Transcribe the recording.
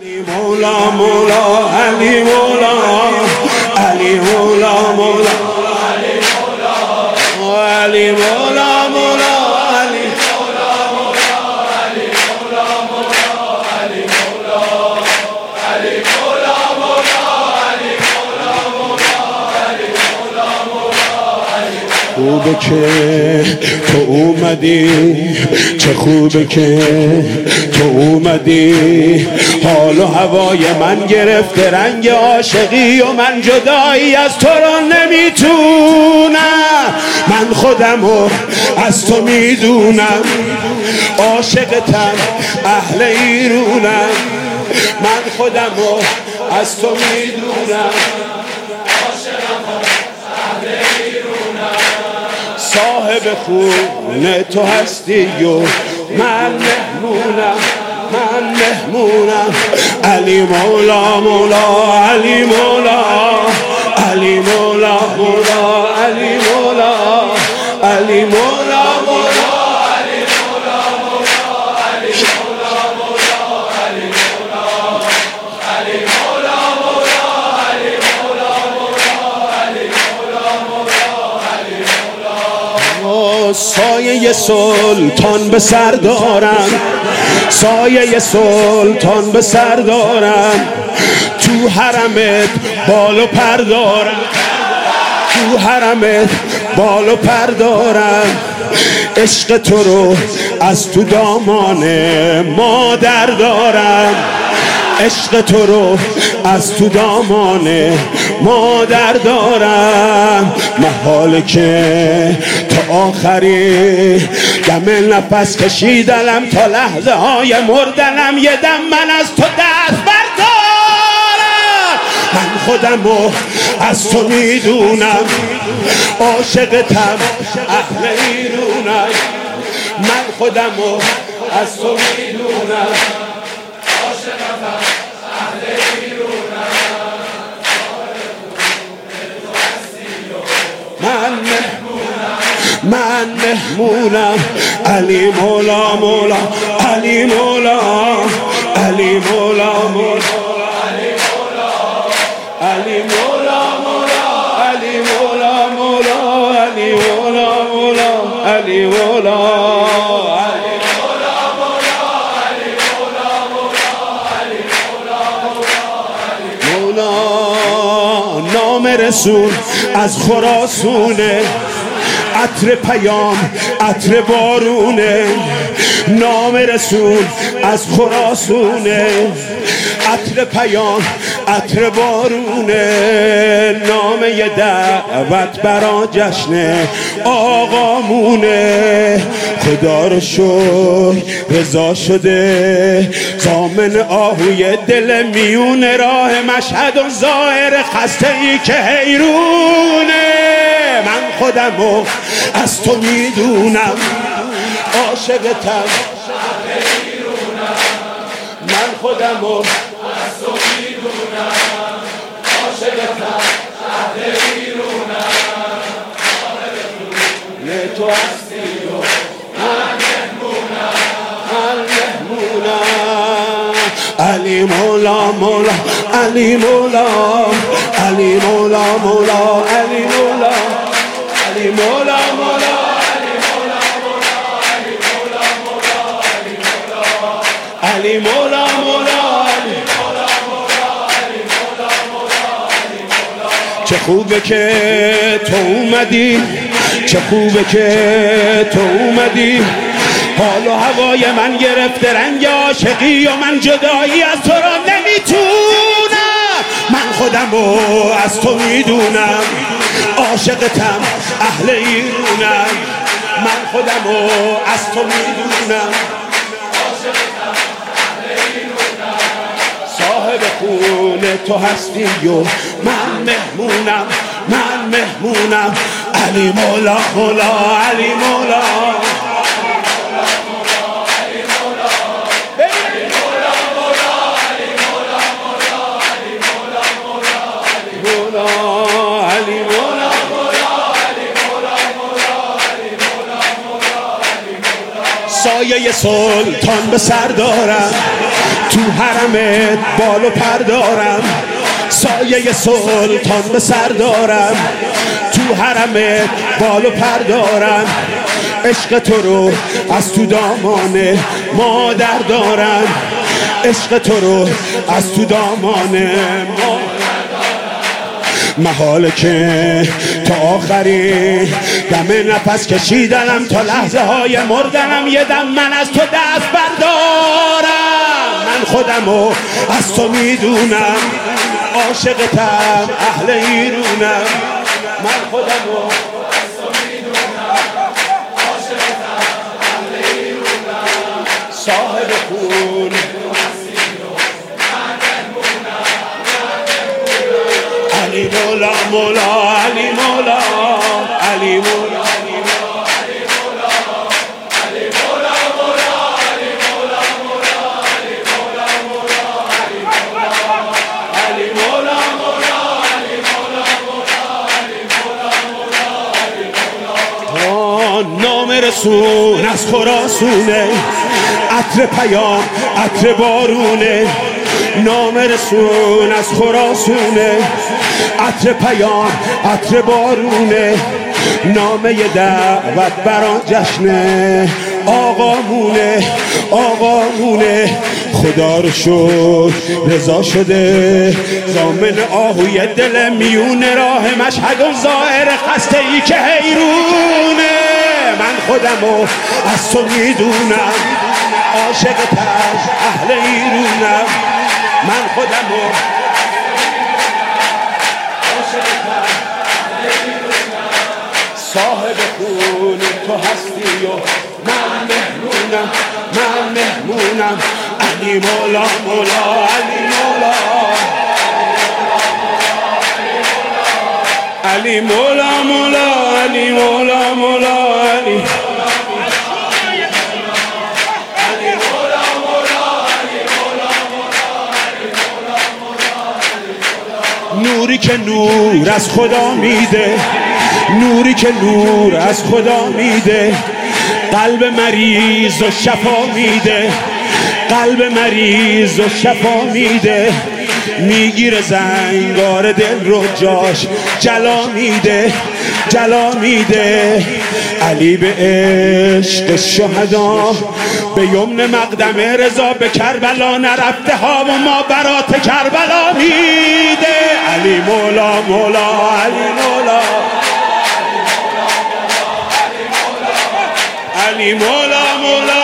مولا مولا علی مولا علی مولا مولا علی مولا مولا علی خوبه که تو اومدی، چه خوبه که تو اومدی. حال و هوای من گرفته رنگ عاشقی و من جدایی از تو را نمیتونم. من خودمو از تو میدونم، عاشقتم اهل ایرونم. من خودمو از تو میدونم، صاحب خونه تو هستی و من مهمونم، من مهمونم. علی مولا مولا علی مولا علی مولا مولا علی مولا علی مولا مولا سایه سلطان به سر دارم، سایه سلطان به سر دارم. تو حرمت بال و پر دارم، تو حرمت بال و پر دارم. عشق تو رو از تو دامان مادر دارم، عشق تو رو از تو دامان مادر دارم. محاله که تا آخری دم نفس کشیدنم، تا لحظه های مردنم یه دم من از تو دست بردارم. من خودمو از تو میدونم، عاشقتم اهل ایرونم. من خودمو از تو میدونم، من مهمونم. علی مولا مولا علی مولا علی مولا مولا علی مولا مولا علی مولا مولا علی مولا مولا علی مولا مولا. نام رسول از خراسونه، عطر پیام عطر بارونه. نام رسول از خراسونه، عطر پیام عطر بارونه. نامه دعوت برا جشن آقامونه. خدا رو شکر رضا شده، ضامن آهوی دل میون راه مشهد و ظاهر خسته ای که حیرونه. من خودمو از تو میدونم، عاشقتم من خودمو از تو میدونم، عاشقتم اهل ایرونم. نه تو هستی و من مهمونم، من مهمونم. علی مولا مولا علی مولا علی مولا مولا علی مولا علی مولا مولا علی مولا مولا. چه خوبه که تو اومدی، چه خوبه که تو اومدی. حال و هوای من گرفته رنگ عاشقی و من جدایی از تو را نمیتونم. من خودمو از تو میدونم، عاشقتم اهل ایرونم. من خودمو از تو میدونم، صاحب خونه تو هستی و من مهمونم، من مهمونم. علی مولا مولا علی مولا سایه سلطان به سر دارم، تو حرمت بال و پر دارم، سایه سلطان به سر دارم. تو حرمت بال و پر دارم، عشق تو رو از تو دامان مادر دارم. عشق تو رو از تو دامان محاله که تا آخرین دم نفس کشیدنم، تا لحظه های مردنم یه دم من از تو دست بردارم. من خودمو از تو میدونم، عاشقتم اهل ایرونم. من خودمو از تو میدونم، عاشقتم اهل ایرونم. صاحب خون علی مولا مولا علی مولا علی مولا نام رسول از خراسونه، عطر پیام عطر بارونه. نام رسول از خراسونه، عطر پیام عطر بارونه. نامه دعوت بران جشنه، آقامونه آقامونه. خدا رو شکر رضا شده، ضامن آهوی دل میونه. راه مشهد و ظاهر خسته ای که حیرونه. من خودمو از تو میدونم، عاشقتم اهل ایرونم. من خودمو عاشقتم اهل ایرونم. صاحب خون تو هستی و من مهمونم، من مهمونم. علی مولا مولا علی مولا علی مولا مولا علی مولا مولا علی نوری که نور از خدا میده، نوری که نور از خدا میده. قلب مریض و شفا میده، قلب مریض و شفا میده. میگیره زنگار دل رو جاش جلا میده، جلا میده. علی به عشق شهدا، به یمن مقدم رضا به کربلا نرفته ها و ما برات کربلا میده. علی مولا مولا علی مولا علی مولا مولا